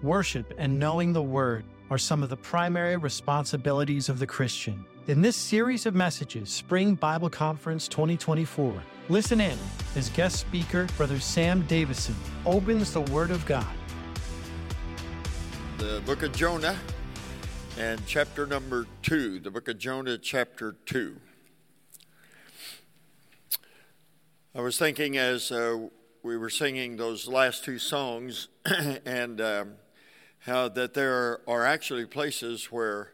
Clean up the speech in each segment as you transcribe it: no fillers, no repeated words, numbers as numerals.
worship, and knowing the Word are some of the primary responsibilities of the Christian. In this series of messages, Spring Bible Conference 2024, listen in as guest speaker, Brother Sam Davison, opens the Word of God. The book of Jonah and chapter number 2, the book of Jonah, chapter 2. I was thinking as we were singing those last two songs and how that there are actually places where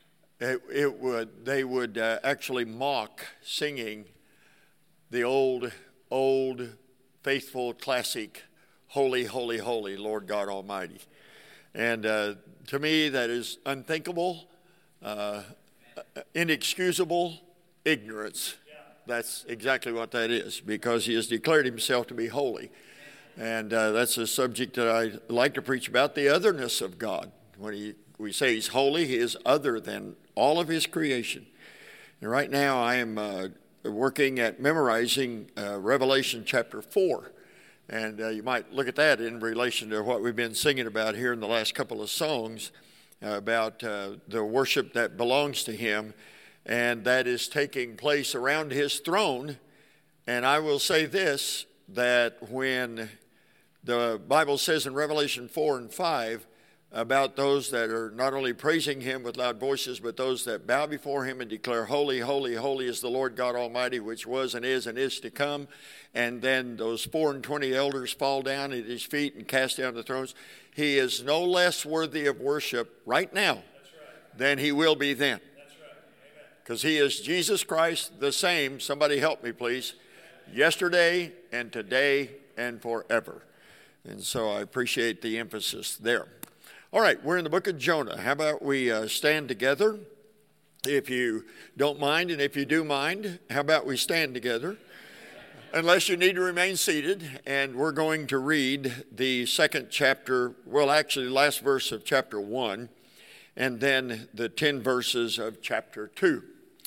they would actually mock singing the old, faithful, classic, holy, holy, holy, Lord God Almighty. And to me, that is unthinkable, inexcusable ignorance. That's exactly what that is, because he has declared himself to be holy. And that's a subject that I like to preach about, the otherness of God. When we say he's holy, he is other than all of his creation. And right now I am working at memorizing Revelation chapter 4. And you might look at that in relation to what we've been singing about here in the last couple of songs about the worship that belongs to him, and that is taking place around his throne. And I will say this, that when the Bible says in Revelation 4 and 5 about those that are not only praising him with loud voices, but those that bow before him and declare, holy, holy, holy is the Lord God Almighty, which was and is to come. And then those 24 elders fall down at his feet and cast down the thrones. He is no less worthy of worship right now than he will be then. Because he is Jesus Christ the same, somebody help me please, yesterday and today and forever. And so I appreciate the emphasis there. All right, we're in the book of Jonah. How about we stand together, if you don't mind, and if you do mind, how about we stand together? Unless you need to remain seated, and we're going to read the second chapter, well, actually, last verse of chapter 1, and then the 10 verses of chapter 2.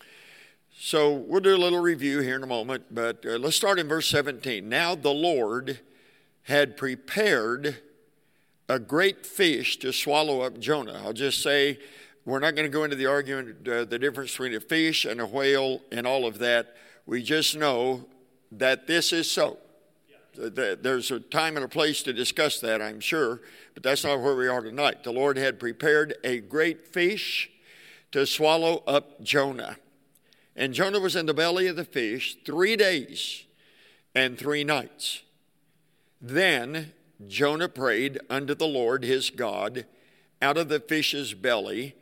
So we'll do a little review here in a moment, but let's start in verse 17. Now the Lord had prepared a great fish to swallow up Jonah. I'll just say, we're not going to go into the argument, the difference between a fish and a whale and all of that. We just know that this is so. There's a time and a place to discuss that, I'm sure, but that's not where we are tonight. The Lord had prepared a great fish to swallow up Jonah. And Jonah was in the belly of the fish 3 days and 3 nights. Then Jonah prayed unto the Lord his God out of the fish's belly,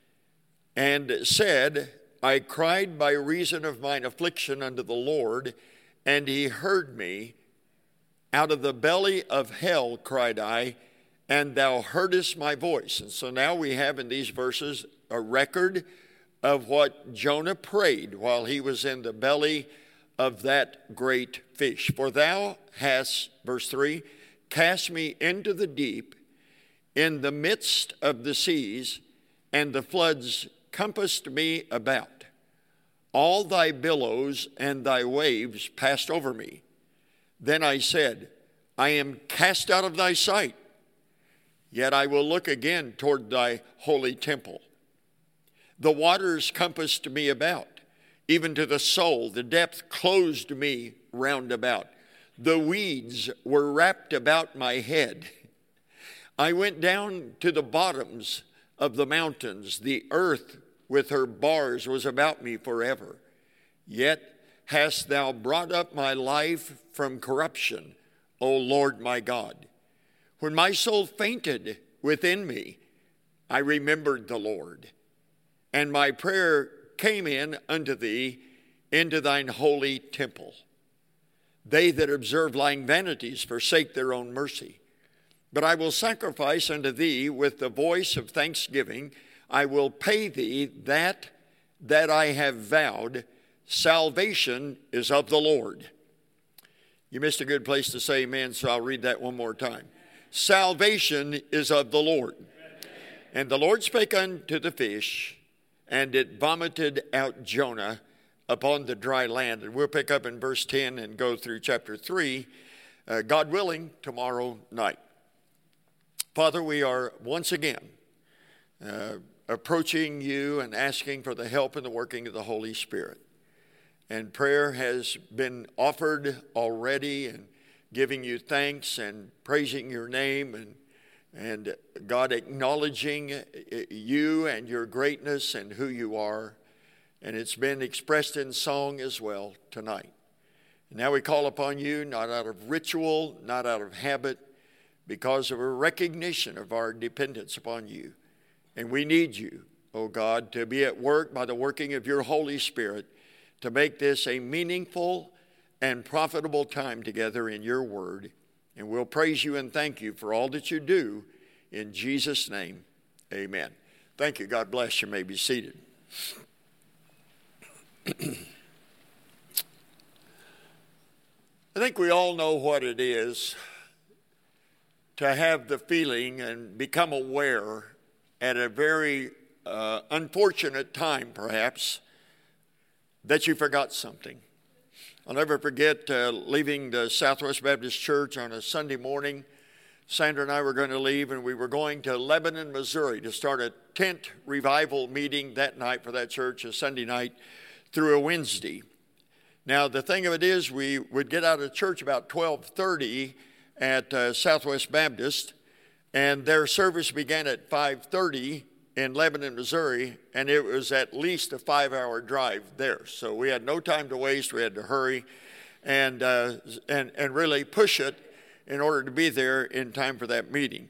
and said, I cried by reason of mine affliction unto the Lord, and he heard me. Out of the belly of hell cried I, and thou heardest my voice. And so now we have in these verses a record of what Jonah prayed while he was in the belly of that great fish. For thou hast, verse 3, cast me into the deep, in the midst of the seas, and the floods compassed me about. All thy billows and thy waves passed over me. Then I said, I am cast out of thy sight, yet I will look again toward thy holy temple. The waters compassed me about, even to the soul. The depth closed me round about. The weeds were wrapped about my head. I went down to the bottoms of the mountains. The earth with her bars was about me forever. Yet hast thou brought up my life from corruption, O Lord my God. When my soul fainted within me, I remembered the Lord, and my prayer came in unto thee into thine holy temple. They that observe lying vanities forsake their own mercy. But I will sacrifice unto thee with the voice of thanksgiving. I will pay thee that I have vowed. Salvation is of the Lord. You missed a good place to say amen, so I'll read that one more time. Salvation is of the Lord. And the Lord spake unto the fish, and it vomited out Jonah upon the dry land. And we'll pick up in verse 10 and go through chapter 3, God willing, tomorrow night. Father, we are once again approaching you and asking for the help and the working of the Holy Spirit. And prayer has been offered already, and giving you thanks and praising your name, and God, acknowledging you and your greatness and who you are. And it's been expressed in song as well tonight. And now we call upon you, not out of ritual, not out of habit, because of a recognition of our dependence upon you. And we need you, oh God, to be at work by the working of your Holy Spirit to make this a meaningful and profitable time together in your word. And we'll praise you and thank you for all that you do. In Jesus' name, amen. Thank you. God bless you. You may be seated. I think we all know what it is to have the feeling and become aware at a very unfortunate time, perhaps, that you forgot something. I'll never forget leaving the Southwest Baptist Church on a Sunday morning. Sandra and I were going to leave, and we were going to Lebanon, Missouri to start a tent revival meeting that night for that church, a Sunday night through a Wednesday. Now, the thing of it is, we would get out of church about 12:30 at Southwest Baptist, and their service began at 5:30 in Lebanon, Missouri, and it was at least a 5-hour drive there. So we had no time to waste. We had to hurry and really push it in order to be there in time for that meeting.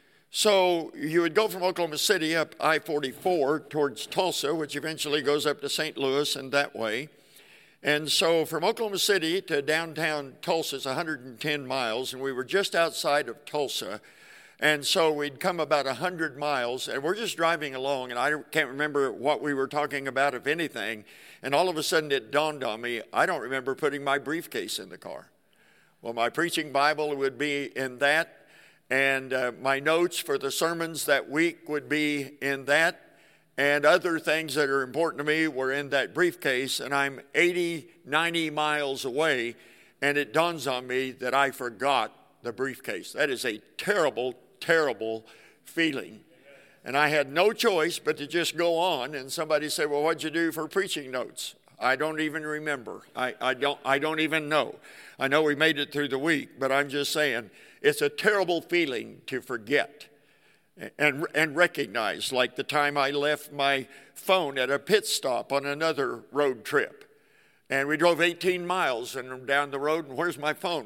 So you would go from Oklahoma City up I-44 towards Tulsa, which eventually goes up to St. Louis and that way. And so from Oklahoma City to downtown Tulsa is 110 miles, and we were just outside of Tulsa. And so we'd come about 100 miles, and we're just driving along, and I can't remember what we were talking about, if anything. And all of a sudden it dawned on me, I don't remember putting my briefcase in the car. Well, my preaching Bible would be in that, and my notes for the sermons that week would be in that, and other things that are important to me were in that briefcase, and I'm 80, 90 miles away, and it dawns on me that I forgot the briefcase. That is a terrible, terrible feeling. And I had no choice but to just go on, and somebody said, well, what'd you do for preaching notes? I don't even remember. I don't even know. I know we made it through the week, but I'm just saying it's a terrible feeling to forget and recognize, like the time I left my phone at a pit stop on another road trip. And we drove 18 miles and down the road, and where's my phone?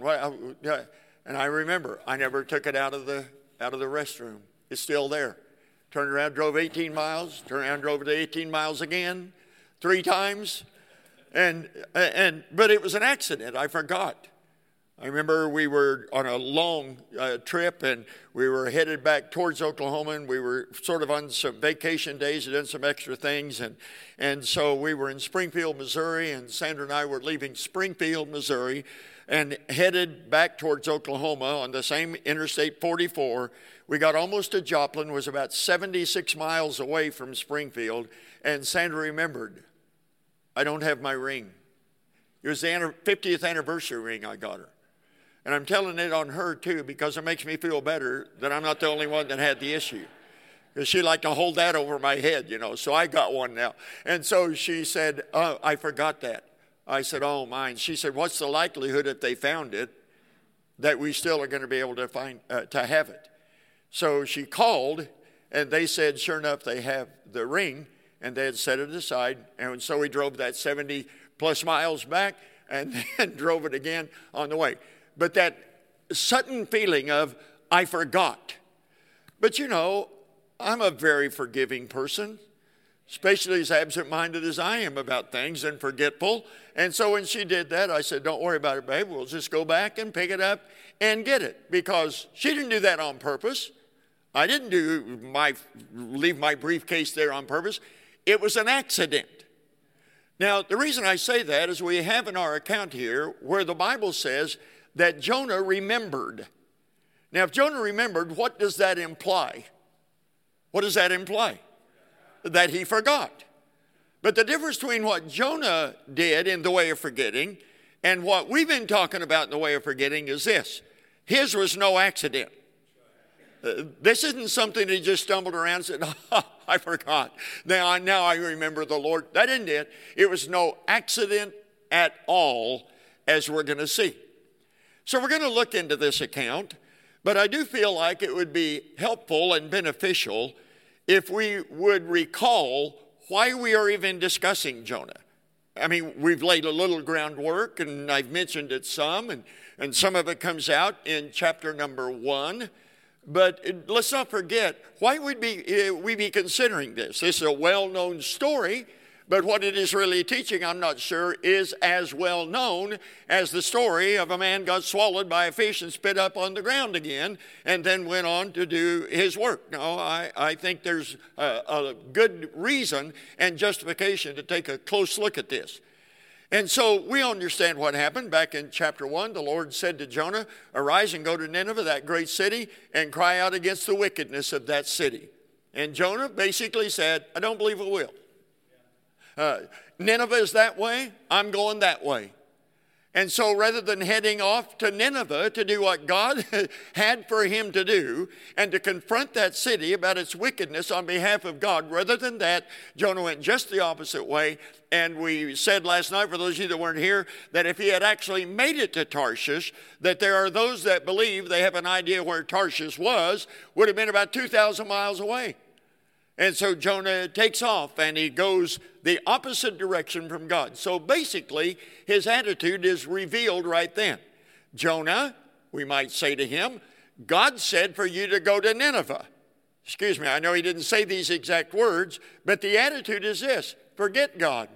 And I remember I never took it out of the restroom. It's still there. Turned around, drove 18 miles, turned around, drove it 18 miles again, 3 times. But it was an accident. I forgot. I remember we were on a long trip, and we were headed back towards Oklahoma, and we were sort of on some vacation days and done some extra things. And so we were in Springfield, Missouri, and Sandra and I were leaving Springfield, Missouri, and headed back towards Oklahoma on the same Interstate 44. We got almost to Joplin, was about 76 miles away from Springfield, and Sandra remembered, I don't have my ring. It was the 50th anniversary ring I got her. And I'm telling it on her, too, because it makes me feel better that I'm not the only one that had the issue. Because she liked to hold that over my head, so I got one now. And so she said, oh, I forgot that. I said, oh, mine. She said, what's the likelihood if they found it that we still are going to be able to to have it? So she called, and they said, sure enough, they have the ring, and they had set it aside. And so we drove that 70-plus miles back and then drove it again on the way. But that sudden feeling of, I forgot. But I'm a very forgiving person, especially as absent-minded as I am about things and forgetful. And so when she did that, I said, don't worry about it, babe. We'll just go back and pick it up and get it. Because she didn't do that on purpose. I didn't leave my briefcase there on purpose. It was an accident. Now, the reason I say that is we have in our account here where the Bible says that Jonah remembered. Now, if Jonah remembered, what does that imply? What does that imply? That he forgot. But the difference between what Jonah did in the way of forgetting and what we've been talking about in the way of forgetting is this. His was no accident. This isn't something he just stumbled around and said, oh, I forgot. Now I remember the Lord. That isn't it. It was no accident at all, as we're going to see. So we're going to look into this account, but I do feel like it would be helpful and beneficial if we would recall why we are even discussing Jonah. I mean, we've laid a little groundwork, and I've mentioned it some, and some of it comes out in chapter number 1. But let's not forget, why would we be considering this? This is a well-known story, but what it is really teaching, I'm not sure, is as well known as the story of a man got swallowed by a fish and spit up on the ground again and then went on to do his work. No, I think there's a good reason and justification to take a close look at this. And so we understand what happened. Back in chapter 1, the Lord said to Jonah, arise and go to Nineveh, that great city, and cry out against the wickedness of that city. And Jonah basically said, I don't believe it will. Nineveh is that way, I'm going that way. And so rather than heading off to Nineveh to do what God had for him to do and to confront that city about its wickedness on behalf of God, rather than that, Jonah went just the opposite way. And we said last night, for those of you that weren't here, that if he had actually made it to Tarshish, that there are those that believe they have an idea where Tarshish would have been about 2,000 miles away. And so Jonah takes off and he goes the opposite direction from God. So basically, his attitude is revealed right then. Jonah, we might say to him, God said for you to go to Nineveh. Excuse me, I know he didn't say these exact words, but the attitude is this: forget God.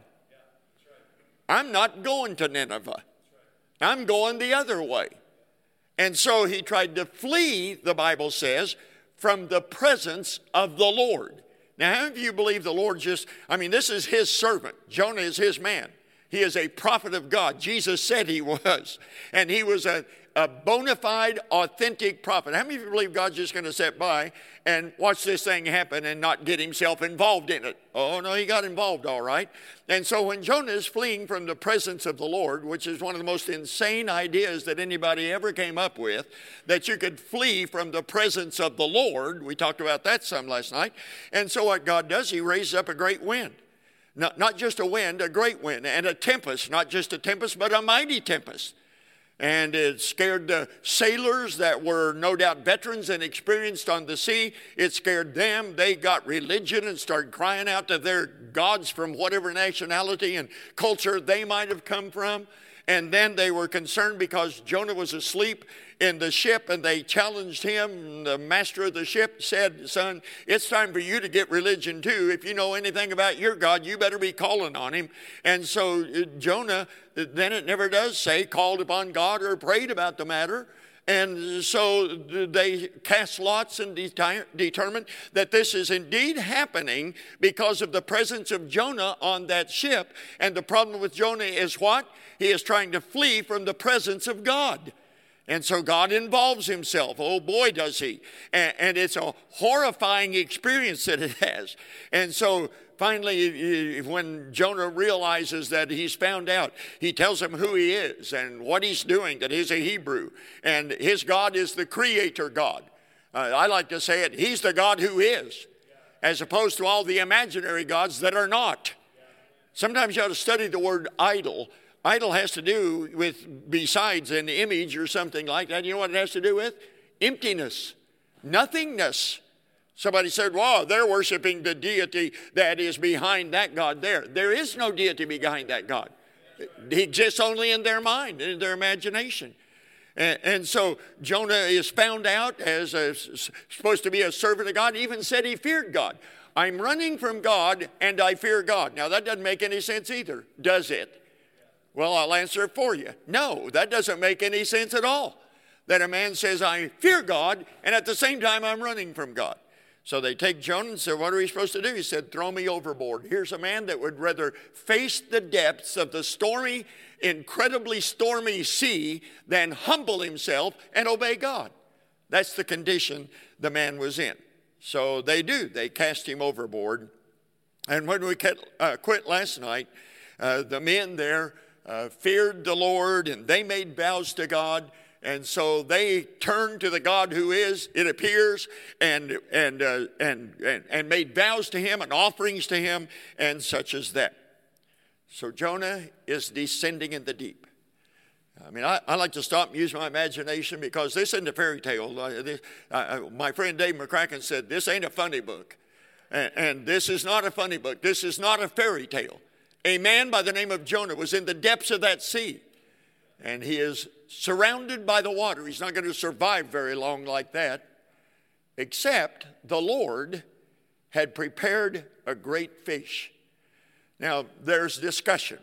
I'm not going to Nineveh. I'm going the other way. And so he tried to flee, the Bible says, from the presence of the Lord. Now, how many of you believe the Lord this is his servant. Jonah is his man. He is a prophet of God. Jesus said he was. And he was a bona fide, authentic prophet. How many of you believe God's just going to sit by and watch this thing happen and not get himself involved in it? Oh, no, he got involved, all right. And so when Jonah is fleeing from the presence of the Lord, which is one of the most insane ideas that anybody ever came up with, that you could flee from the presence of the Lord. We talked about that some last night. And so what God does, he raises up a great wind. Not just a wind, a great wind, and a tempest. Not just a tempest, but a mighty tempest. And it scared the sailors that were no doubt veterans and experienced on the sea. It scared them. They got religion and started crying out to their gods from whatever nationality and culture they might have come from. And then they were concerned because Jonah was asleep in the ship, and they challenged him. The master of the ship said, son, it's time for you to get religion too. If you know anything about your God, you better be calling on him. And so Jonah, then it never does say, called upon God or prayed about the matter. And so they cast lots and determined that this is indeed happening because of the presence of Jonah on that ship. And the problem with Jonah is what? He is trying to flee from the presence of God. And so God involves himself. Oh boy, does he. And it's a horrifying experience that it has. And so finally, when Jonah realizes that he's found out, he tells him who he is and what he's doing, that he's a Hebrew. And his God is the creator God. I like to say it, he's the God who is, as opposed to all the imaginary gods that are not. Sometimes you ought to study the word idol. Idol has to do with, besides an image or something like that, you know what it has to do with? Emptiness, nothingness. Somebody said, well, they're worshiping the deity that is behind that God there. There is no deity behind that God. He exists only in their mind, in their imagination. And so Jonah is found out as supposed to be a servant of God. He even said he feared God. I'm running from God and I fear God. Now that doesn't make any sense either, does it? Well, I'll answer it for you. No, that doesn't make any sense at all. That a man says, I fear God, and at the same time I'm running from God. So they take Jonah and said, what are we supposed to do? He said, throw me overboard. Here's a man that would rather face the depths of the stormy, incredibly stormy sea than humble himself and obey God. That's the condition the man was in. So they do. They cast him overboard. And when we quit last night, the men there feared the Lord, and they made vows to God. And so they turned to the God who is, it appears, and made vows to him and offerings to him and such as that. So Jonah is descending in the deep. I mean, I like to stop and use my imagination because this isn't a fairy tale. My friend Dave McCracken said, this ain't a funny book. And this is not a funny book. This is not a fairy tale. A man by the name of Jonah was in the depths of that sea. And he is surrounded by the water. He's not going to survive very long like that. Except the Lord had prepared a great fish. Now, there's discussion.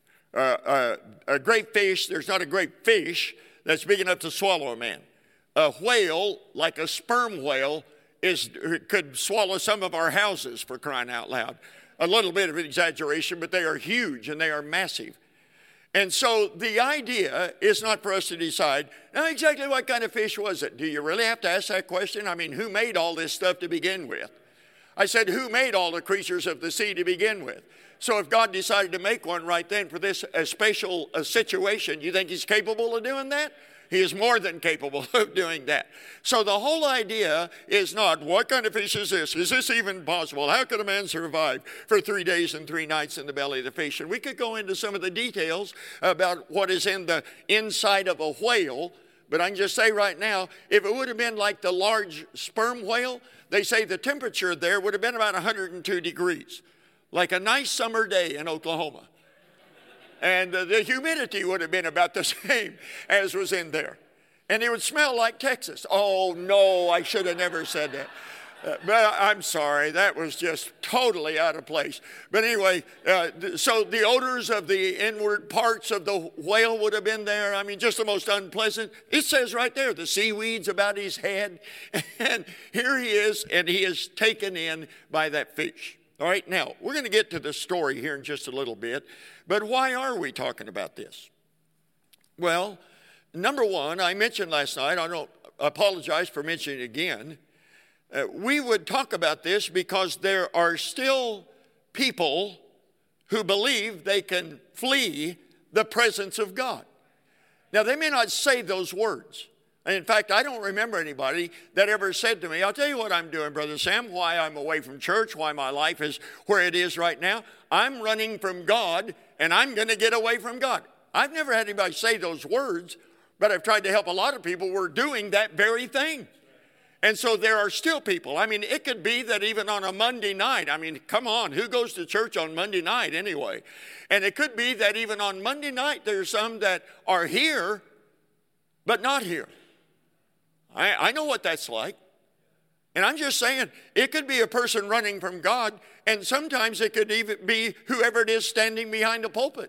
A great fish, there's not a great fish that's big enough to swallow a man. A whale, like a sperm whale, could swallow some of our houses, for crying out loud. A little bit of an exaggeration, but they are huge and they are massive. And so the idea is not for us to decide, now exactly what kind of fish was it? Do you really have to ask that question? I mean, who made all this stuff to begin with? I said, who made all the creatures of the sea to begin with? So if God decided to make one right then for this special situation, you think he's capable of doing that? He is more than capable of doing that. So the whole idea is not, what kind of fish is this? Is this even possible? How could a man survive for 3 days and 3 nights in the belly of the fish? And we could go into some of the details about what is in the inside of a whale. But I can just say right now, if it would have been like the large sperm whale, they say the temperature there would have been about 102 degrees, like a nice summer day in Oklahoma. And the humidity would have been about the same as was in there. And it would smell like Texas. Oh, no, I should have never said that. But I'm sorry, that was just totally out of place. But anyway, so the odors of the inward parts of the whale would have been there. I mean, just the most unpleasant. It says right there, the seaweeds about his head. And here he is, and he is taken in by that fish. All right, now, we're going to get to the story here in just a little bit. But why are we talking about this? Well, number one, I mentioned last night, I don't apologize for mentioning it again. We would talk about this because there are still people who believe they can flee the presence of God. Now, they may not say those words. In fact, I don't remember anybody that ever said to me, I'll tell you what I'm doing, Brother Sam, why I'm away from church, why my life is where it is right now. I'm running from God, and I'm going to get away from God. I've never had anybody say those words, but I've tried to help a lot of people who are doing that very thing. And so there are still people. I mean, it could be that even on a Monday night, I mean, come on, who goes to church on Monday night anyway? And it could be that even on Monday night, there's some that are here, but not here. I know what that's like. And I'm just saying, it could be a person running from God, and sometimes it could even be whoever it is standing behind the pulpit.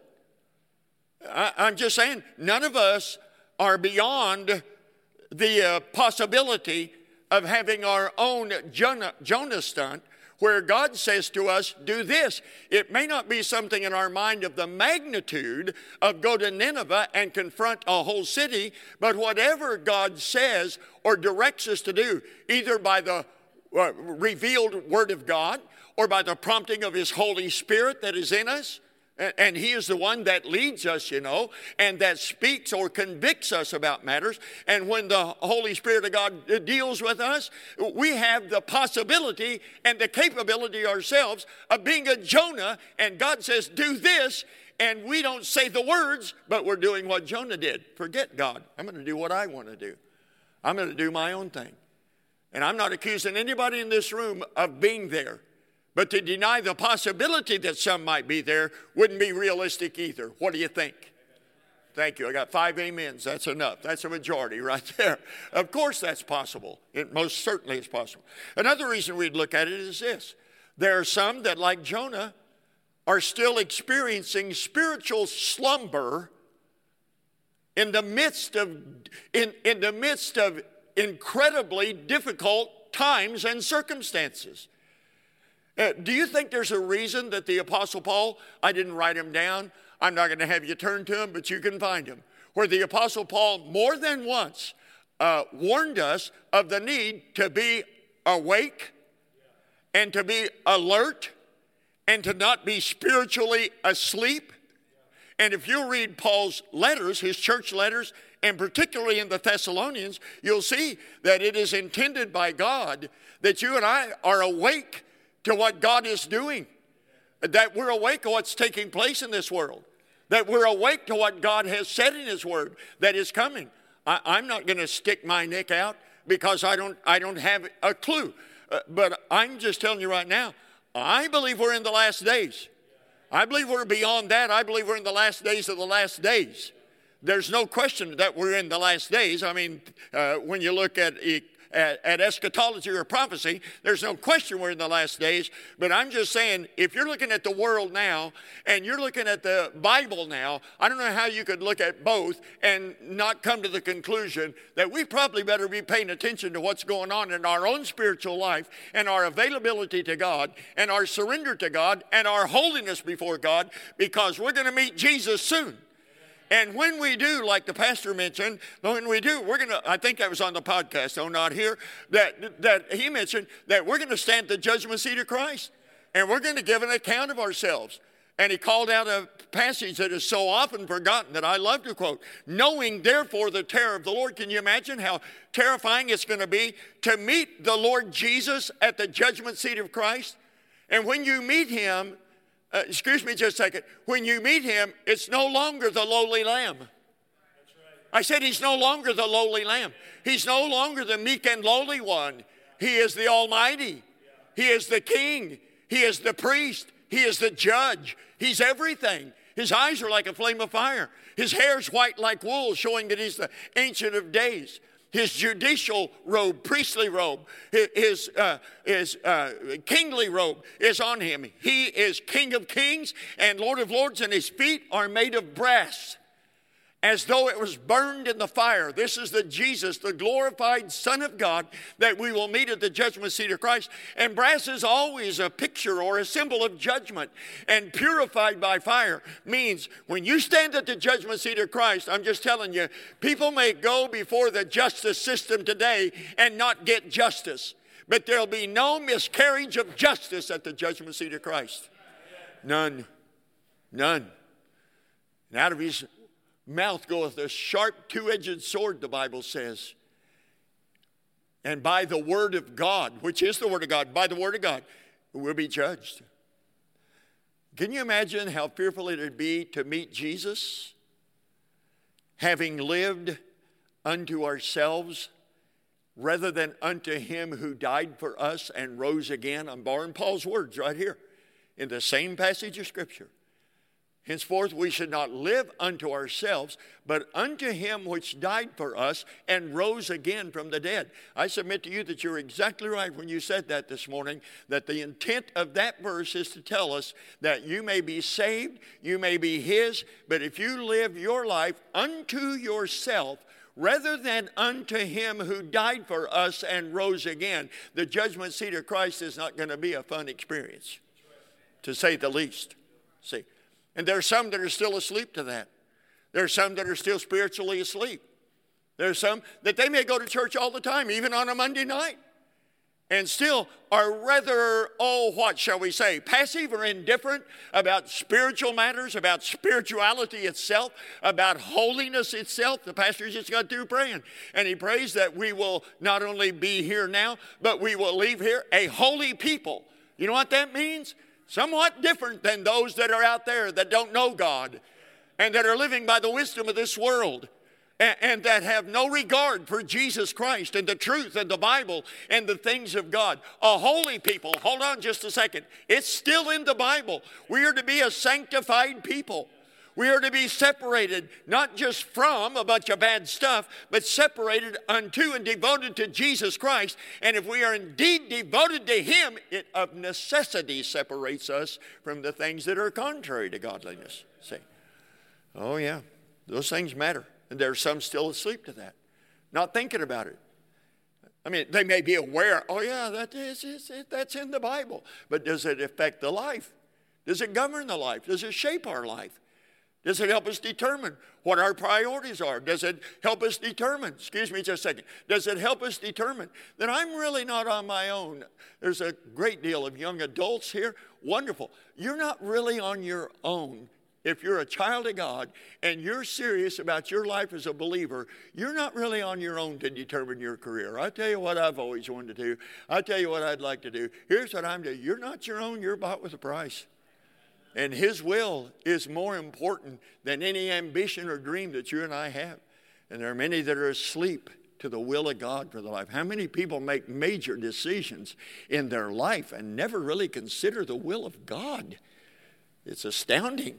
I'm just saying, none of us are beyond the possibility of having our own Jonah stunt, where God says to us, do this. It may not be something in our mind of the magnitude of go to Nineveh and confront a whole city, but whatever God says or directs us to do, either by the revealed Word of God or by the prompting of His Holy Spirit that is in us, and He is the one that leads us, you know, and that speaks or convicts us about matters. And when the Holy Spirit of God deals with us, we have the possibility and the capability ourselves of being a Jonah. And God says, do this. And we don't say the words, but we're doing what Jonah did. Forget God. I'm going to do what I want to do. I'm going to do my own thing. And I'm not accusing anybody in this room of being there. But to deny the possibility that some might be there wouldn't be realistic either. What do you think? Thank you. I got 5 amens. That's enough. That's a majority right there. Of course that's possible. It most certainly is possible. Another reason we'd look at it is this. There are some that, like Jonah, are still experiencing spiritual slumber in the midst of incredibly difficult times and circumstances. Do you think there's a reason that the Apostle Paul, I didn't write him down, I'm not going to have you turn to him, but you can find him, where the Apostle Paul more than once warned us of the need to be awake and to be alert and to not be spiritually asleep? And if you read Paul's letters, his church letters and particularly in the Thessalonians, you'll see that it is intended by God that you and I are awake to what God is doing, that we're awake to what's taking place in this world, that we're awake to what God has said in His Word that is coming. I'm not going to stick my neck out because I don't have a clue. But I'm just telling you right now, I believe we're in the last days. I believe we're beyond that. I believe we're in the last days of the last days. There's no question that we're in the last days. I mean, when you look at eschatology or prophecy, there's no question we're in the last days. But I'm just saying, if you're looking at the world now and you're looking at the Bible now, I don't know how you could look at both and not come to the conclusion that we probably better be paying attention to what's going on in our own spiritual life and our availability to God and our surrender to God and our holiness before God, because we're going to meet Jesus soon. And when we do, like the pastor mentioned, when we do, we're going to, I think that was on the podcast, though not here, that he mentioned that we're going to stand at the judgment seat of Christ. And we're going to give an account of ourselves. And he called out a passage that is so often forgotten that I love to quote, knowing therefore the terror of the Lord. Can you imagine how terrifying it's going to be to meet the Lord Jesus at the judgment seat of Christ? And when you meet Him, excuse me just a second. When you meet Him, it's no longer the lowly lamb. That's right. I said He's no longer the lowly lamb. He's no longer the meek and lowly one. He is the Almighty. He is the King. He is the priest. He is the judge. He's everything. His eyes are like a flame of fire. His hair's white like wool, showing that He's the Ancient of Days. His judicial robe, priestly robe, his kingly robe is on Him. He is King of kings and Lord of lords, and His feet are made of brass, as though it was burned in the fire. This is the Jesus, the glorified Son of God, that we will meet at the judgment seat of Christ. And brass is always a picture or a symbol of judgment. And purified by fire means when you stand at the judgment seat of Christ, I'm just telling you, people may go before the justice system today and not get justice. But there'll be no miscarriage of justice at the judgment seat of Christ. None. None. And out of His mouth goeth a sharp two-edged sword, the Bible says. And by the word of God, which is the word of God, by the word of God, we'll be judged. Can you imagine how fearful it would be to meet Jesus, having lived unto ourselves rather than unto Him who died for us and rose again? I'm borrowing Paul's words right here in the same passage of Scripture. Henceforth we should not live unto ourselves, but unto Him which died for us and rose again from the dead. I submit to you that you're exactly right when you said that this morning, that the intent of that verse is to tell us that you may be saved, you may be His, but if you live your life unto yourself rather than unto Him who died for us and rose again, the judgment seat of Christ is not going to be a fun experience, to say the least. See. And there are some that are still asleep to that. There are some that are still spiritually asleep. There are some that they may go to church all the time, even on a Monday night, and still are rather, what shall we say, passive or indifferent about spiritual matters, about spirituality itself, about holiness itself. The pastor just got through praying, and he prays that we will not only be here now, but we will leave here a holy people. You know what that means? Somewhat different than those that are out there that don't know God and that are living by the wisdom of this world and that have no regard for Jesus Christ and the truth and the Bible and the things of God. A holy people. Hold on just a second. It's still in the Bible. We are to be a sanctified people. We are to be separated, not just from a bunch of bad stuff, but separated unto and devoted to Jesus Christ. And if we are indeed devoted to Him, it of necessity separates us from the things that are contrary to godliness. See? Oh yeah, those things matter. And there are some still asleep to that, not thinking about it. I mean, they may be aware, that's in the Bible. But does it affect the life? Does it govern the life? Does it shape our life? Does it help us determine what our priorities are? Does it help us determine, excuse me just a second, does it help us determine that I'm really not on my own? There's a great deal of young adults here. Wonderful. You're not really on your own if you're a child of God and you're serious about your life as a believer, you're not really on your own to determine your career. I tell you what I've always wanted to do. I tell you what I'd like to do. Here's what I'm doing. You're not your own. You're bought with a price. And His will is more important than any ambition or dream that you and I have. And there are many that are asleep to the will of God for their life. How many people make major decisions in their life and never really consider the will of God? It's astounding.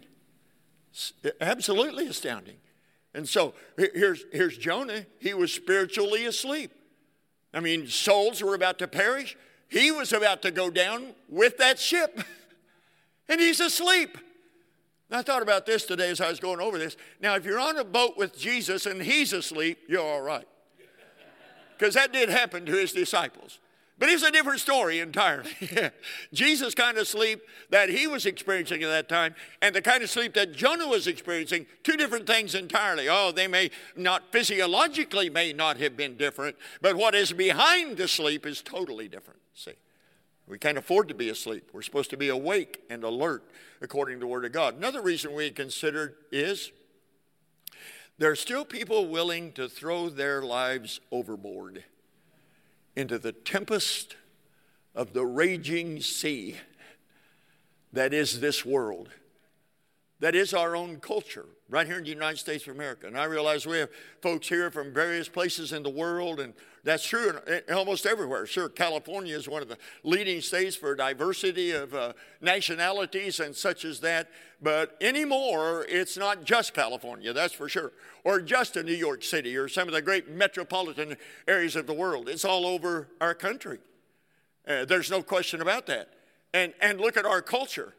Absolutely astounding. And so here's Jonah. He was spiritually asleep. I mean, souls were about to perish. He was about to go down with that ship. And he's asleep. And I thought about this today as I was going over this. Now, if you're on a boat with Jesus and he's asleep, you're all right. Because that did happen to his disciples. But it's a different story entirely. Jesus' kind of sleep that he was experiencing at that time and the kind of sleep that Jonah was experiencing, two different things entirely. Oh, they may not, physiologically may not have been different, but what is behind the sleep is totally different. See, we can't afford to be asleep. We're supposed to be awake and alert according to the Word of God. Another reason we considered is there are still people willing to throw their lives overboard into the tempest of the raging sea that is this world, that is our own culture, right here in the United States of America. And I realize we have folks here from various places in the world, and that's true in almost everywhere. Sure, California is one of the leading states for diversity of nationalities and such as that. But anymore, it's not just California, that's for sure, or just in New York City or some of the great metropolitan areas of the world. It's all over our country. There's no question about that. And look at our culture.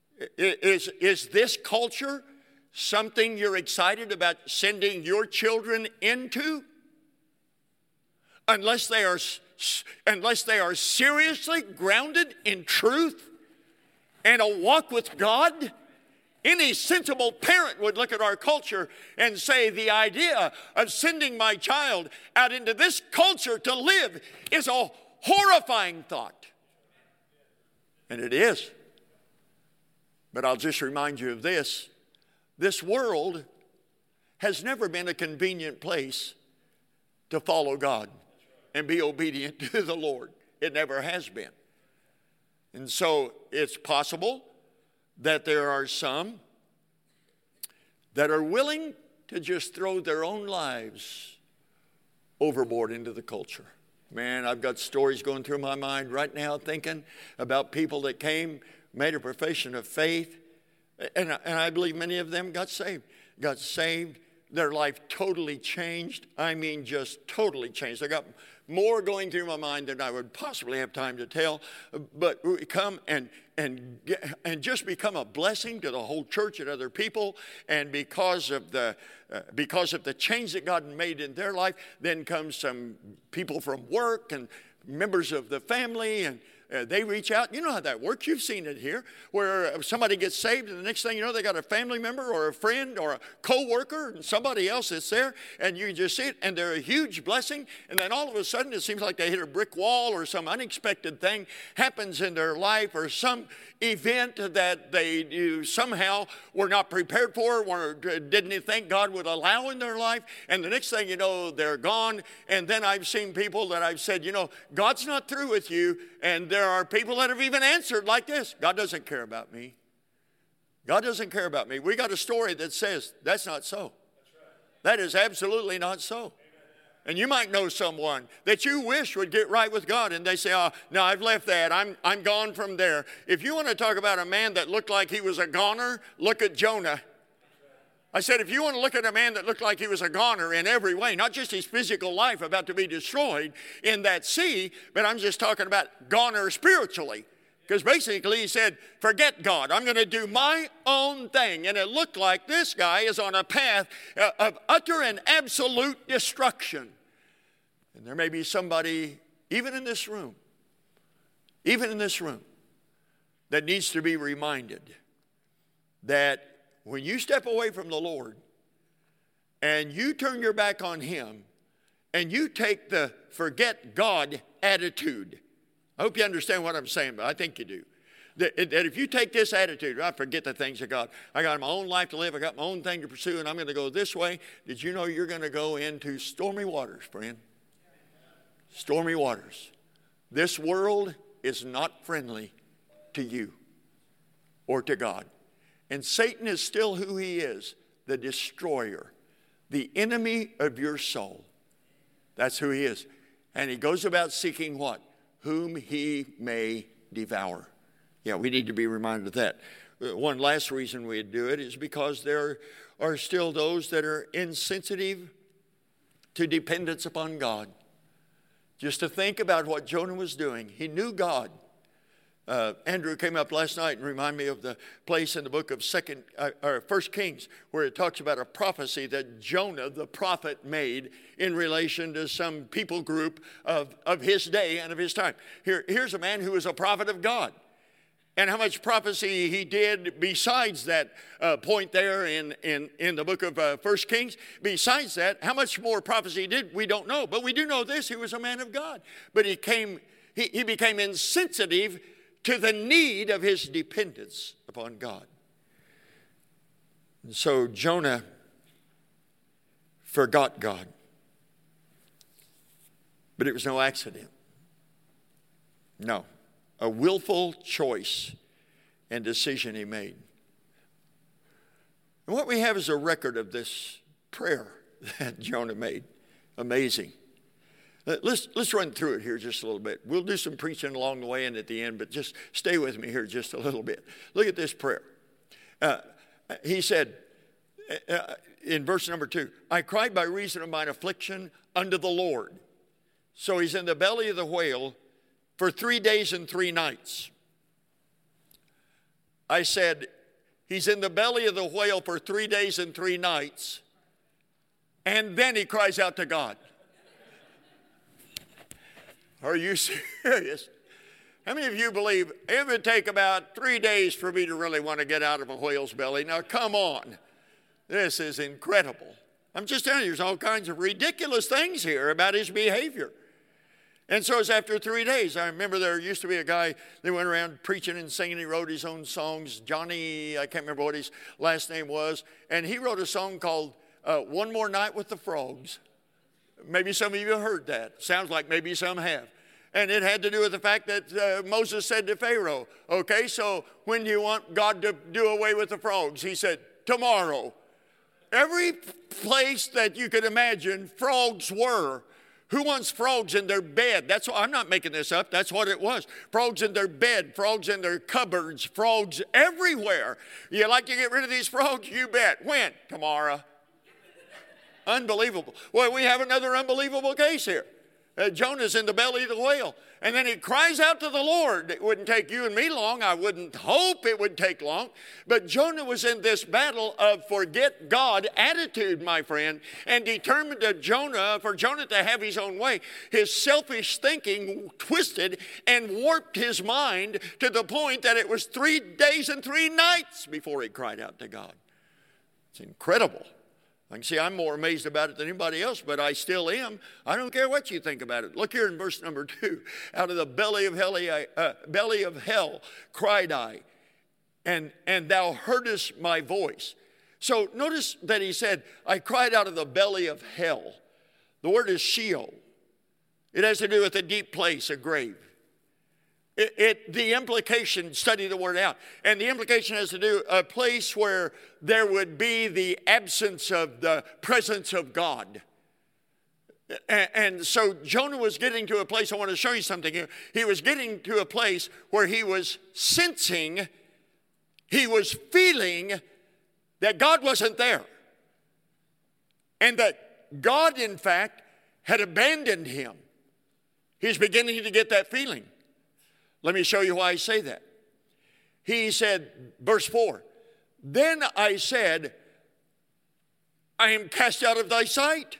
Is this culture something you're excited about sending your children into? Unless they are seriously grounded in truth and a walk with God, any sensible parent would look at our culture and say the idea of sending my child out into this culture to live is a horrifying thought. And it is. But I'll just remind you of this. This world has never been a convenient place to follow God and be obedient to the Lord. It never has been. And so it's possible that there are some that are willing to just throw their own lives overboard into the culture. Man, I've got stories going through my mind right now thinking about people that came, made a profession of faith, and I believe many of them got saved. Their life totally changed. I mean, just totally changed. I got more going through my mind than I would possibly have time to tell. But we come and just become a blessing to the whole church and other people. And because of the change that God made in their life, then comes some people from work and members of the family, and they reach out. You know how that works. You've seen it here, where somebody gets saved, and the next thing you know, they got a family member or a friend or a co-worker and somebody else that's there, and you just see it, and they're a huge blessing. And then all of a sudden, it seems like they hit a brick wall, or some unexpected thing happens in their life, or some event that they somehow were not prepared for, or didn't think God would allow in their life. And the next thing you know, they're gone. And then I've seen people that I've said, God's not through with you. And there are people that have even answered like this: God doesn't care about me. God doesn't care about me. We got a story that says that's not so. That is absolutely not so. And you might know someone that you wish would get right with God, and they say, "Oh, no, I've left that. I'm gone from there." If you want to talk about a man that looked like he was a goner, look at Jonah. I said, if you want to look at a man that looked like he was a goner in every way, not just his physical life about to be destroyed in that sea, but I'm just talking about goner spiritually. Because basically he said, forget God, I'm going to do my own thing. And it looked like this guy is on a path of utter and absolute destruction. And there may be somebody, even in this room, that needs to be reminded that when you step away from the Lord and you turn your back on Him and you take the forget God attitude, I hope you understand what I'm saying, but I think you do. That if you take this attitude, I forget the things of God. I got my own life to live. I got my own thing to pursue, and I'm going to go this way. Did you know you're going to go into stormy waters, friend? Stormy waters. This world is not friendly to you or to God. And Satan is still who he is, the destroyer, the enemy of your soul. That's who he is. And he goes about seeking what? Whom he may devour. Yeah, we need to be reminded of that. One last reason we do it is because there are still those that are insensitive to dependence upon God. Just to think about what Jonah was doing. He knew God. Andrew came up last night and reminded me of the place in the book of 1 Kings where it talks about a prophecy that Jonah, the prophet, made in relation to some people group of his day and of his time. Here's a man who was a prophet of God. And how much prophecy he did besides that point there in the book of 1 Kings. Besides that, how much more prophecy he did, we don't know. But we do know this, he was a man of God. But he became insensitive to the need of his dependence upon God. And so Jonah forgot God. But it was no accident. No. A willful choice and decision he made. And what we have is a record of this prayer that Jonah made. Amazing. Let's run through it here just a little bit. We'll do some preaching along the way and at the end, but just stay with me here just a little bit. Look at this prayer. He said in verse number 2, I cried by reason of mine affliction unto the Lord. So he's in the belly of the whale for 3 days and 3 nights. I said, he's in the belly of the whale for 3 days and 3 nights, and then he cries out to God. Are you serious? How many of you believe it would take about 3 days for me to really want to get out of a whale's belly? Now, come on. This is incredible. I'm just telling you, there's all kinds of ridiculous things here about his behavior. And so it's after 3 days. I remember there used to be a guy that went around preaching and singing. He wrote his own songs. Johnny, I can't remember what his last name was. And he wrote a song called One More Night with the Frogs. Maybe some of you have heard that. Sounds like maybe some have. And it had to do with the fact that Moses said to Pharaoh, okay, so when do you want God to do away with the frogs? He said, tomorrow. Every place that you could imagine, frogs were. Who wants frogs in their bed? That's what, I'm not making this up. That's what it was. Frogs in their bed, frogs in their cupboards, frogs everywhere. You like to get rid of these frogs? You bet. When? Tomorrow. Unbelievable. Well, we have another unbelievable case here. Jonah's in the belly of the whale. And then he cries out to the Lord. It wouldn't take you and me long. I wouldn't hope it would take long. But Jonah was in this battle of forget God attitude, my friend, and determined for Jonah to have his own way. His selfish thinking twisted and warped his mind to the point that it was 3 days and 3 nights before he cried out to God. It's incredible. I can see I'm more amazed about it than anybody else, but I still am. I don't care what you think about it. Look here in verse number 2. Out of the belly of hell cried I, and thou heardest my voice. So notice that he said, I cried out of the belly of hell. The word is Sheol. It has to do with a deep place, a grave. The implication, study the word out, and the implication has to do a place where there would be the absence of the presence of God. And so Jonah was getting to a place, I want to show you something here. He was getting to a place where he was sensing, he was feeling that God wasn't there. And that God, in fact, had abandoned him. He's beginning to get that feeling. Let me show you why I say that. He said, verse 4, then I said, I am cast out of thy sight.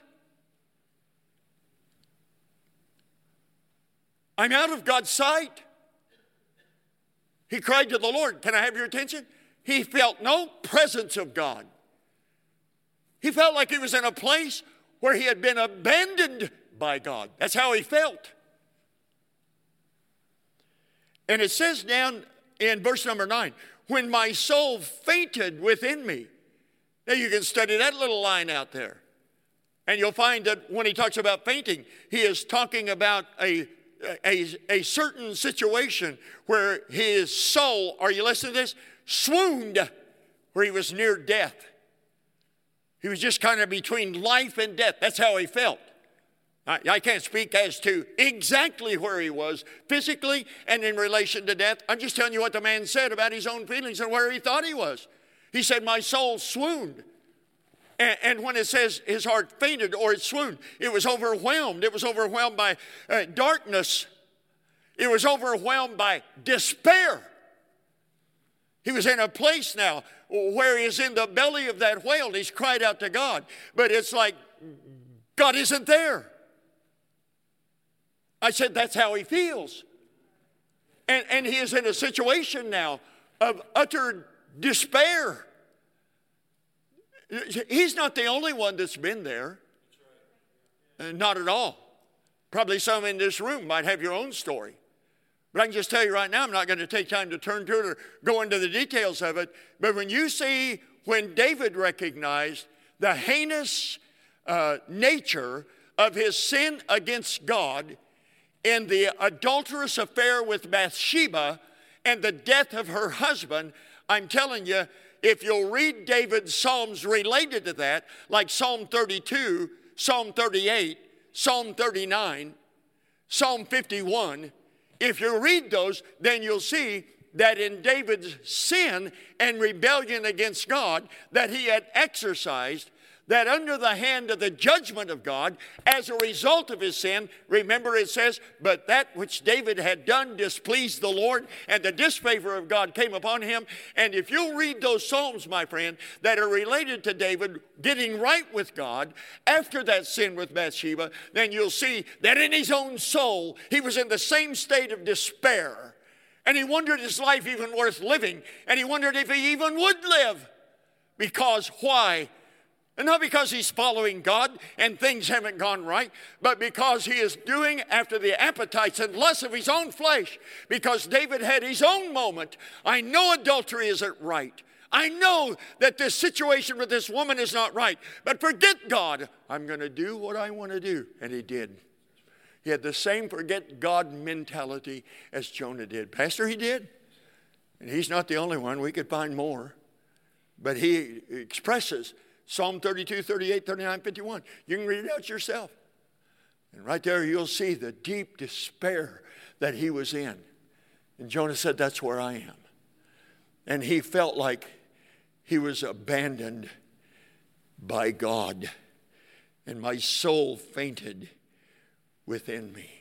I'm out of God's sight. He cried to the Lord. Can I have your attention? He felt no presence of God. He felt like he was in a place where he had been abandoned by God. That's how he felt. And it says down in verse number 9, when my soul fainted within me. Now you can study that little line out there. And you'll find that when he talks about fainting, he is talking about a certain situation where his soul, are you listening to this? Swooned, where he was near death. He was just kind of between life and death. That's how he felt. I can't speak as to exactly where he was physically and in relation to death. I'm just telling you what the man said about his own feelings and where he thought he was. He said, my soul swooned. And when it says his heart fainted or it swooned, it was overwhelmed. It was overwhelmed by darkness. It was overwhelmed by despair. He was in a place now where he's in the belly of that whale. And he's cried out to God. But it's like God isn't there. I said, that's how he feels. And he is in a situation now of utter despair. He's not the only one that's been there. Not at all. Probably some in this room might have your own story. But I can just tell you right now, I'm not going to take time to turn to it or go into the details of it. But when you see when David recognized the heinous nature of his sin against God in the adulterous affair with Bathsheba and the death of her husband, I'm telling you, if you'll read David's Psalms related to that, like Psalm 32, Psalm 38, Psalm 39, Psalm 51, if you read those, then you'll see that in David's sin and rebellion against God that he had exercised, that under the hand of the judgment of God, as a result of his sin, remember it says, but that which David had done displeased the Lord, and the disfavor of God came upon him. And if you'll read those Psalms, my friend, that are related to David getting right with God after that sin with Bathsheba, then you'll see that in his own soul, he was in the same state of despair. And he wondered, is life even worth living? And he wondered if he even would live. Because why? And not because he's following God and things haven't gone right, but because he is doing after the appetites and lusts of his own flesh. Because David had his own moment. I know adultery isn't right. I know that this situation with this woman is not right. But forget God. I'm going to do what I want to do. And he did. He had the same forget God mentality as Jonah did. Pastor, he did. And he's not the only one. We could find more. But he expresses Psalm 32, 38, 39, 51. You can read it out yourself. And right there you'll see the deep despair that he was in. And Jonah said, that's where I am. And he felt like he was abandoned by God. And my soul fainted within me.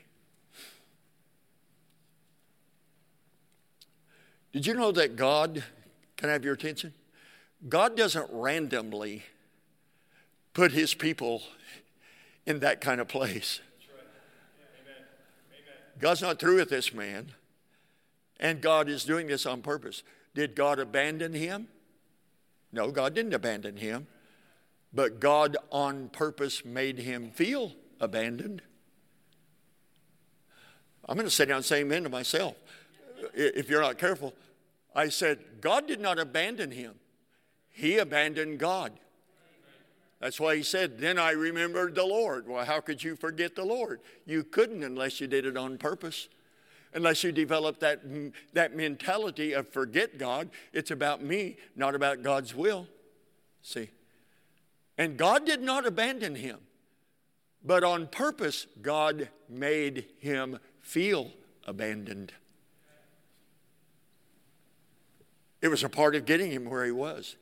Did you know that God, can I have your attention? God doesn't randomly put his people in that kind of place. That's right. Yeah. Amen. Amen. God's not through with this man. And God is doing this on purpose. Did God abandon him? No, God didn't abandon him. But God on purpose made him feel abandoned. I'm going to sit down and say amen to myself. If you're not careful, I said, God did not abandon him. He abandoned God. That's why he said, then I remembered the Lord. Well, how could you forget the Lord? You couldn't unless you did it on purpose. Unless you developed that mentality of forget God. It's about me, not about God's will. See? And God did not abandon him. But on purpose, God made him feel abandoned. It was a part of getting him where he was.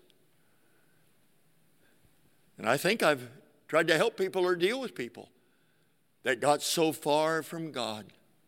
And I think I've tried to help people or deal with people that got so far from God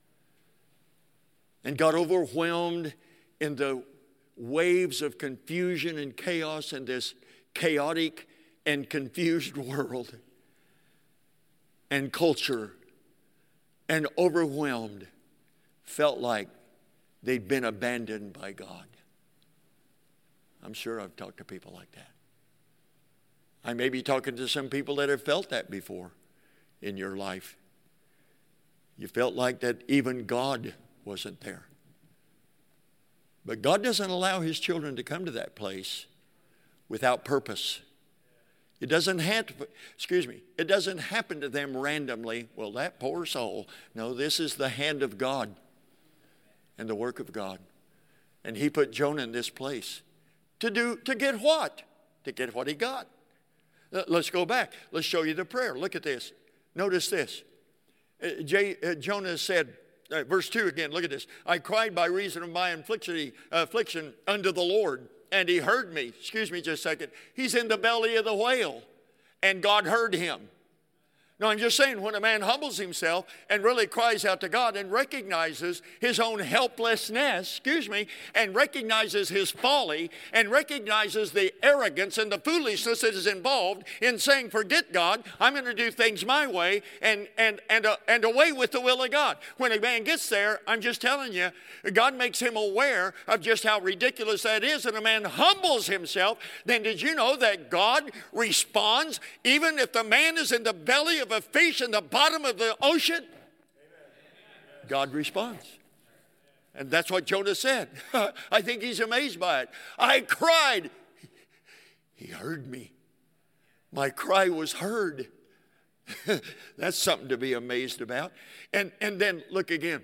and got overwhelmed in the waves of confusion and chaos in this chaotic and confused world and culture, and overwhelmed, felt like they'd been abandoned by God. I'm sure I've talked to people like that. I may be talking to some people that have felt that before in your life. You felt like that even God wasn't there. But God doesn't allow his children to come to that place without purpose. It doesn't happen to them randomly. Well, that poor soul. No, this is the hand of God and the work of God. And he put Jonah in this place. To get what? To get what he got. Let's go back. Let's show you the prayer. Look at this. Notice this. Jonah said, verse 2 again, look at this. I cried by reason of my affliction unto the Lord, and he heard me. Excuse me just a second. He's in the belly of the whale, and God heard him. No, I'm just saying, when a man humbles himself and really cries out to God and recognizes his own helplessness, and recognizes his folly and recognizes the arrogance and the foolishness that is involved in saying, forget God, I'm going to do things my way and away with the will of God. When a man gets there, I'm just telling you, God makes him aware of just how ridiculous that is, and a man humbles himself. Then did you know that God responds even if the man is in the belly of a fish in the bottom of the ocean? God responds. And that's what Jonah said. I think he's amazed by it. I cried. He heard me. My cry was heard. That's something to be amazed about. And then look again.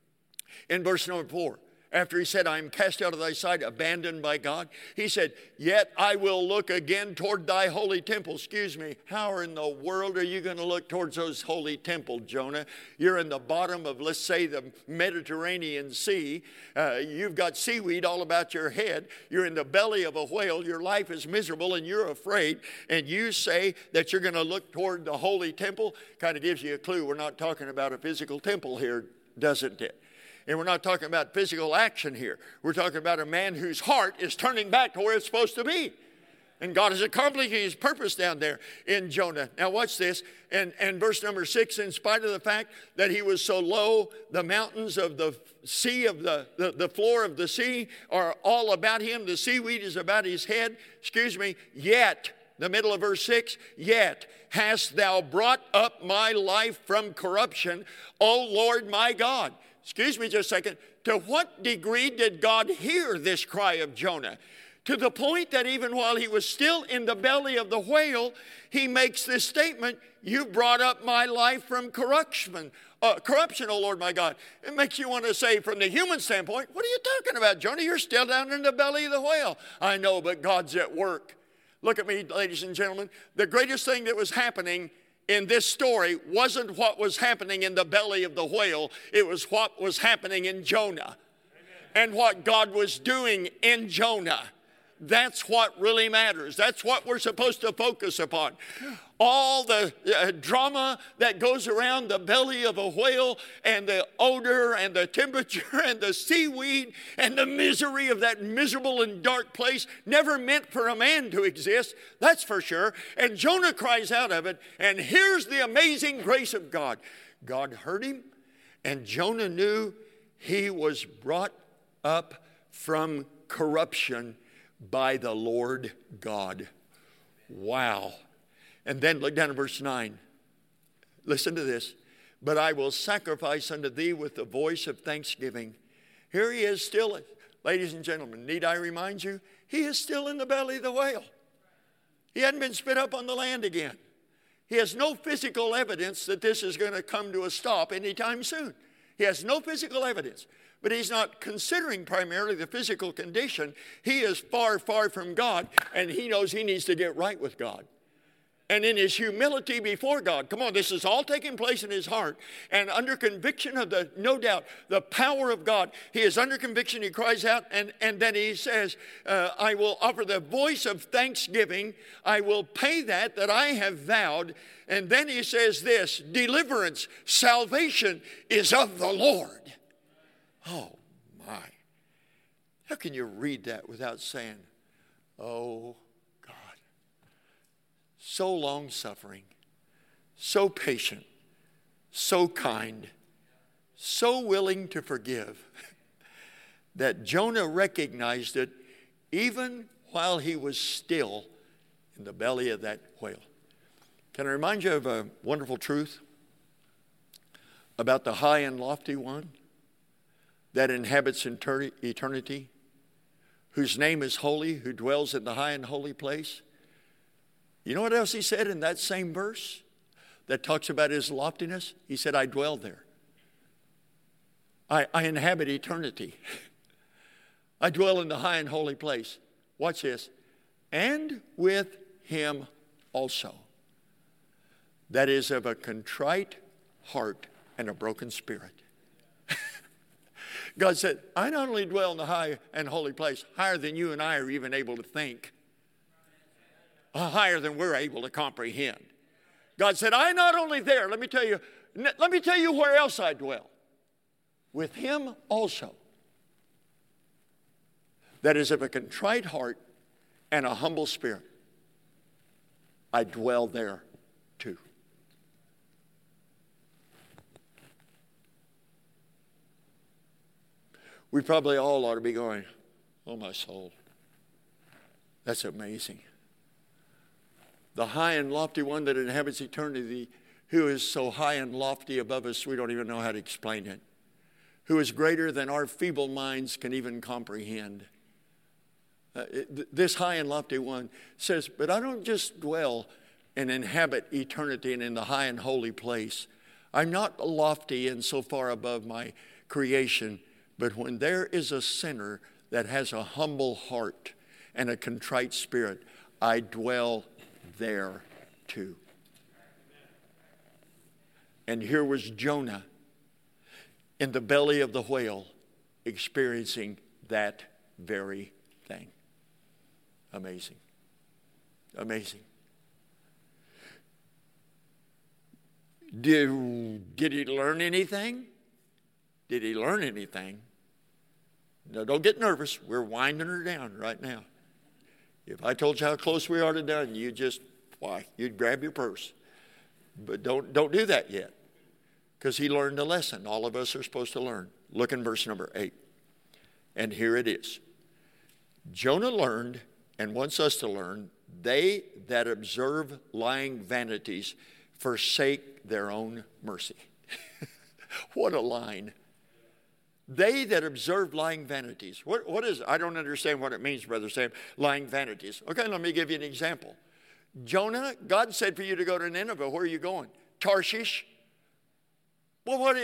In verse number 4. After he said, I am cast out of thy sight, abandoned by God, he said, yet I will look again toward thy holy temple. How in the world are you going to look towards those holy temples, Jonah? You're in the bottom of, let's say, the Mediterranean Sea. You've got seaweed all about your head. You're in the belly of a whale. Your life is miserable and you're afraid. And you say that you're going to look toward the holy temple. Kind of gives you a clue. We're not talking about a physical temple here, doesn't it? And we're not talking about physical action here. We're talking about a man whose heart is turning back to where it's supposed to be. And God is accomplishing his purpose down there in Jonah. Now watch this. And verse number 6, in spite of the fact that he was so low, the mountains of the sea, of the floor of the sea are all about him. The seaweed is about his head. Yet, the middle of verse 6, yet hast thou brought up my life from corruption, O Lord my God. Excuse me just a second. To what degree did God hear this cry of Jonah? To the point that even while he was still in the belly of the whale, he makes this statement, you brought up my life from corruption, O Lord my God. It makes you want to say, from the human standpoint, what are you talking about, Jonah? You're still down in the belly of the whale. I know, but God's at work. Look at me, ladies and gentlemen. The greatest thing that was happening in this story wasn't what was happening in the belly of the whale. It was what was happening in Jonah. Amen. And what God was doing in Jonah. That's what really matters. That's what we're supposed to focus upon. All the drama that goes around the belly of a whale, and the odor and the temperature and the seaweed and the misery of that miserable and dark place, never meant for a man to exist, that's for sure. And Jonah cries out of it, and here's the amazing grace of God. God heard him, and Jonah knew he was brought up from corruption by the Lord God. Wow. And then look down at verse 9. Listen to this. But I will sacrifice unto thee with the voice of thanksgiving. Here he is still. Ladies and gentlemen, need I remind you? He is still in the belly of the whale. He hadn't been spit up on the land again. He has no physical evidence that this is going to come to a stop anytime soon. He has no physical evidence. But he's not considering primarily the physical condition. He is far, far from God, and he knows he needs to get right with God. And in his humility before God, come on, this is all taking place in his heart. And under conviction of no doubt, the power of God, he is under conviction, he cries out, and then he says, I will offer the voice of thanksgiving. I will pay that I have vowed. And then he says this, deliverance, salvation is of the Lord. Oh, my. How can you read that without saying, oh, God. So long-suffering, so patient, so kind, so willing to forgive, that Jonah recognized it even while he was still in the belly of that whale. Can I remind you of a wonderful truth about the high and lofty one that inhabits eternity? whose name is holy, who dwells in the high and holy place. You know what else he said in that same verse that talks about his loftiness? He said, I dwell there. I inhabit eternity. I dwell in the high and holy place. Watch this. And with him also, that is of a contrite heart and a broken spirit. God said, I not only dwell in the high and holy place, higher than you and I are even able to think, higher than we're able to comprehend. God said, I not only there, let me tell you where else I dwell. With him also, that is of a contrite heart and a humble spirit. I dwell there too. We probably all ought to be going, oh, my soul. That's amazing. The high and lofty one that inhabits eternity, who is so high and lofty above us, we don't even know how to explain it. Who is greater than our feeble minds can even comprehend. This high and lofty one says, but I don't just dwell and inhabit eternity and in the high and holy place. I'm not lofty and so far above my creation, but when there is a sinner that has a humble heart and a contrite spirit, I dwell there too. And here was Jonah in the belly of the whale experiencing that very thing. Amazing. Amazing. Did he learn anything? Did he learn anything? No, don't get nervous. We're winding her down right now. If I told you how close we are to done, you'd grab your purse. But don't do that yet. Because he learned a lesson. All of us are supposed to learn. Look in verse number 8. And here it is. Jonah learned and wants us to learn, they that observe lying vanities forsake their own mercy. What a line. They that observe lying vanities. What is, I don't understand what it means, Brother Sam, lying vanities. Okay, let me give you an example. Jonah, God said for you to go to Nineveh. Where are you going? Tarshish. Well,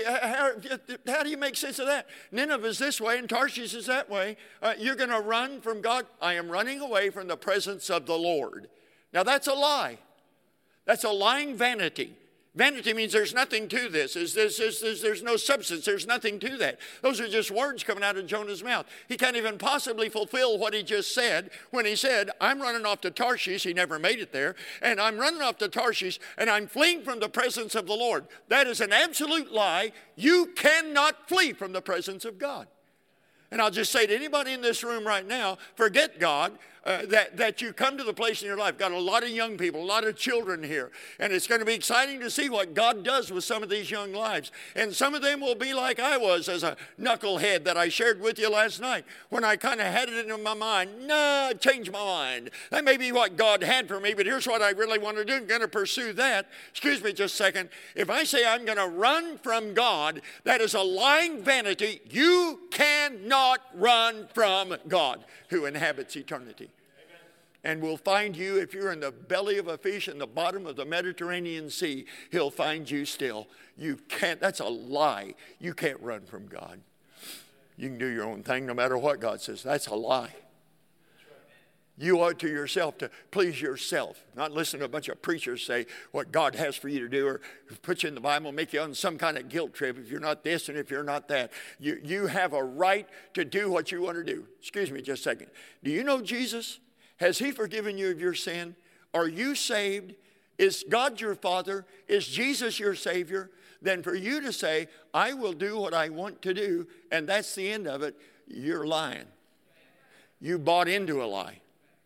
how do you make sense of that? Nineveh is this way and Tarshish is that way. You're going to run from God. I am running away from the presence of the Lord. Now that's a lie. That's a lying vanity. Vanity means there's nothing to this. There's no substance. There's nothing to that. Those are just words coming out of Jonah's mouth. He can't even possibly fulfill what he just said when he said, I'm running off to Tarshish. He never made it there. And I'm running off to Tarshish and I'm fleeing from the presence of the Lord. That is an absolute lie. You cannot flee from the presence of God. And I'll just say to anybody in this room right now, forget God, that you come to the place in your life. Got a lot of young people, a lot of children here. And it's going to be exciting to see what God does with some of these young lives. And some of them will be like I was as a knucklehead that I shared with you last night. When I kind of had it in my mind, no, change my mind. That may be what God had for me, but here's what I really want to do. I'm going to pursue that. Excuse me just a second. If I say I'm going to run from God, that is a lying vanity. You cannot run from God who inhabits eternity. And will find you, if you're in the belly of a fish in the bottom of the Mediterranean Sea, he'll find you still. You can't, that's a lie. You can't run from God. You can do your own thing no matter what God says. That's a lie. You owe it to yourself to please yourself. Not listen to a bunch of preachers say what God has for you to do or put you in the Bible, make you on some kind of guilt trip if you're not this and if you're not that. You have a right to do what you want to do. Excuse me just a second. Do you know Jesus? Has he forgiven you of your sin? Are you saved? Is God your Father? Is Jesus your Savior? Then for you to say, I will do what I want to do, and that's the end of it, you're lying. You bought into a lie.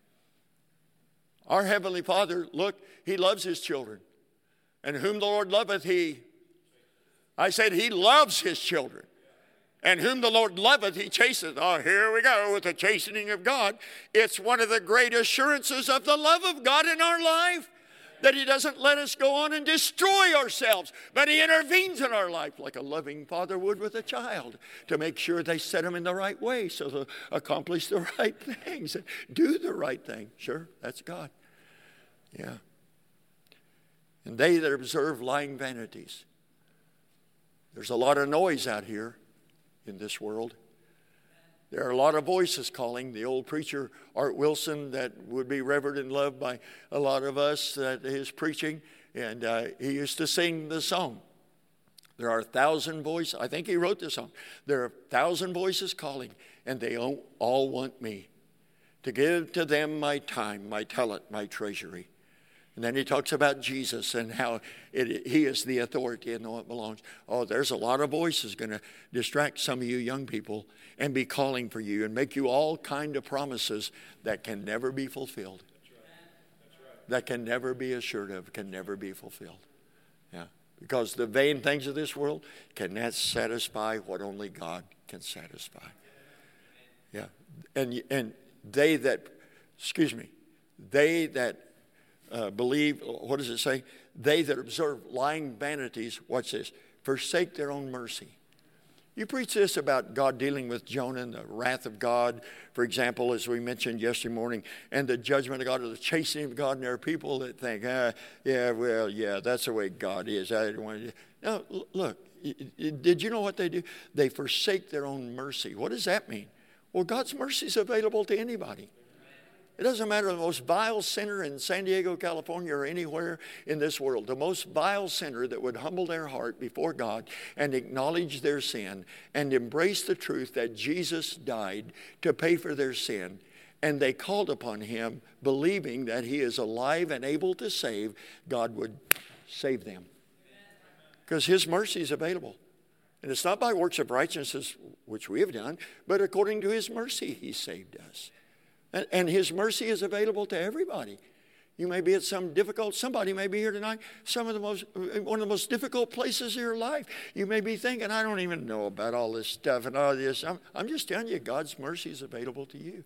Our Heavenly Father, look, he loves his children. And whom the Lord loveth, I said he loves his children. And whom the Lord loveth, he chasteth. Oh, here we go with the chastening of God. It's one of the great assurances of the love of God in our life. that He doesn't let us go on and destroy ourselves, but He intervenes in our life like a loving father would with a child to make sure they set them in the right way so they'll accomplish the right things and do the right thing. Sure, that's God. Yeah. And they that observe lying vanities. There's a lot of noise out here in this world. There are a lot of voices calling. The old preacher, Art Wilson, that would be revered and loved by a lot of us, that is preaching. And he used to sing the song. There are 1,000 voices. I think he wrote this song. There are 1,000 voices calling, and they all want me to give to them my time, my talent, my treasury. And then he talks about Jesus and how He is the authority and no one belongs. Oh, there's a lot of voices going to distract some of you young people and be calling for you and make you all kind of promises that can never be fulfilled. That's right. That can never be assured of, can never be fulfilled. Yeah, because the vain things of this world cannot satisfy what only God can satisfy. Yeah, and they that believe, what does it say? They that observe lying vanities, watch this, forsake their own mercy. You preach this about God dealing with Jonah and the wrath of God, for example, as we mentioned yesterday morning, and the judgment of God or the chastening of God. And there are people that think, that's the way God is. I don't want to. No, look, did you know what they do? They forsake their own mercy. What does that mean? Well, God's mercy is available to anybody. It doesn't matter the most vile sinner in San Diego, California, or anywhere in this world. The most vile sinner that would humble their heart before God and acknowledge their sin and embrace the truth that Jesus died to pay for their sin. And they called upon Him believing that He is alive and able to save. God would save them. Because His mercy is available. And it's not by works of righteousness, which we have done, but according to His mercy He saved us. And His mercy is available to everybody. You may be at somebody may be here tonight, one of the most difficult places in your life. You may be thinking, I don't even know about all this stuff and all this. I'm just telling you, God's mercy is available to you.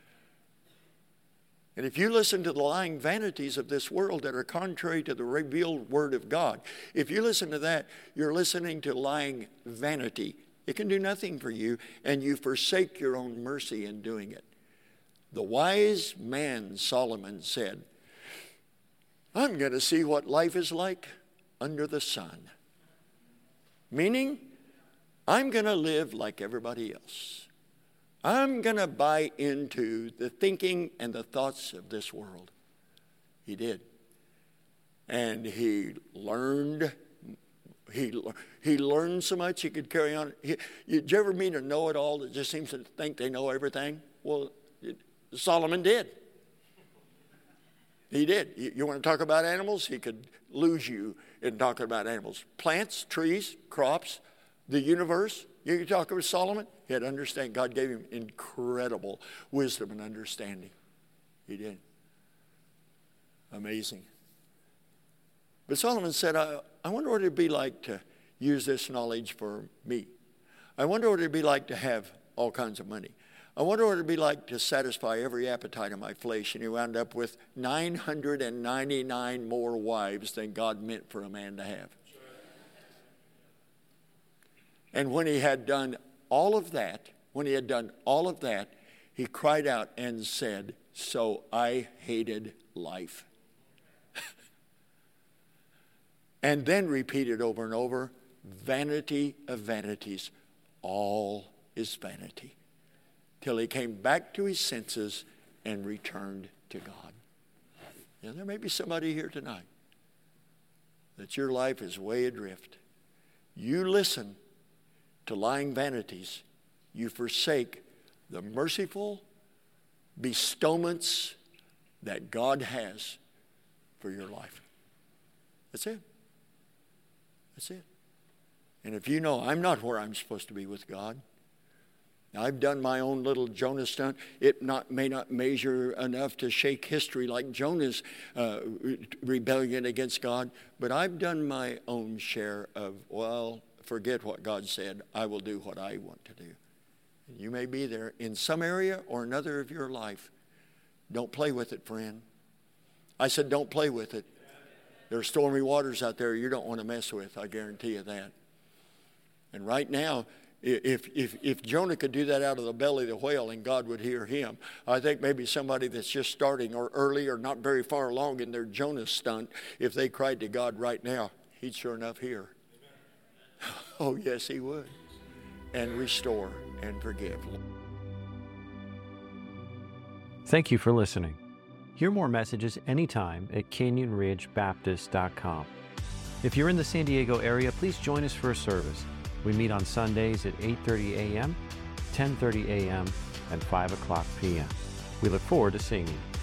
And if you listen to the lying vanities of this world that are contrary to the revealed Word of God, if you listen to that, you're listening to lying vanity. It can do nothing for you, and you forsake your own mercy in doing it. The wise man, Solomon, said, I'm going to see what life is like under the sun. Meaning, I'm going to live like everybody else. I'm going to buy into the thinking and the thoughts of this world. He did. And he learned. He learned so much he could carry on. Did you ever meet a know-it-all that just seems to think they know everything? Well, Solomon did. He did. You want to talk about animals? He could lose you in talking about animals. Plants, trees, crops, the universe. You can talk about Solomon. He had to understand. God gave him incredible wisdom and understanding. He did. Amazing. But Solomon said, I wonder what it'd be like to use this knowledge for me. I wonder what it'd be like to have all kinds of money. I wonder what it'd be like to satisfy every appetite of my flesh. And he wound up with 999 more wives than God meant for a man to have. And when he had done all of that, he cried out and said, so I hated life. And then repeated over and over, vanity of vanities, all is vanity. Till he came back to his senses and returned to God. Now, there may be somebody here tonight that your life is way adrift. You listen to lying vanities. You forsake the merciful bestowments that God has for your life. That's it. That's it. And if you know I'm not where I'm supposed to be with God, I've done my own little Jonah stunt. It may not measure enough to shake history like Jonah's rebellion against God, but I've done my own share of, well, forget what God said. I will do what I want to do. And you may be there in some area or another of your life. Don't play with it, friend. I said don't play with it. There are stormy waters out there you don't want to mess with, I guarantee you that. And right now, if Jonah could do that out of the belly of the whale and God would hear him, I think maybe somebody that's just starting or early or not very far along in their Jonah stunt, if they cried to God right now, he'd sure enough hear. Oh, yes, he would. And restore and forgive. Thank you for listening. Hear more messages anytime at canyonridgebaptist.com. If you're in the San Diego area, please join us for a service. We meet on Sundays at 8:30 a.m., 10:30 a.m., and 5 o'clock p.m. We look forward to seeing you.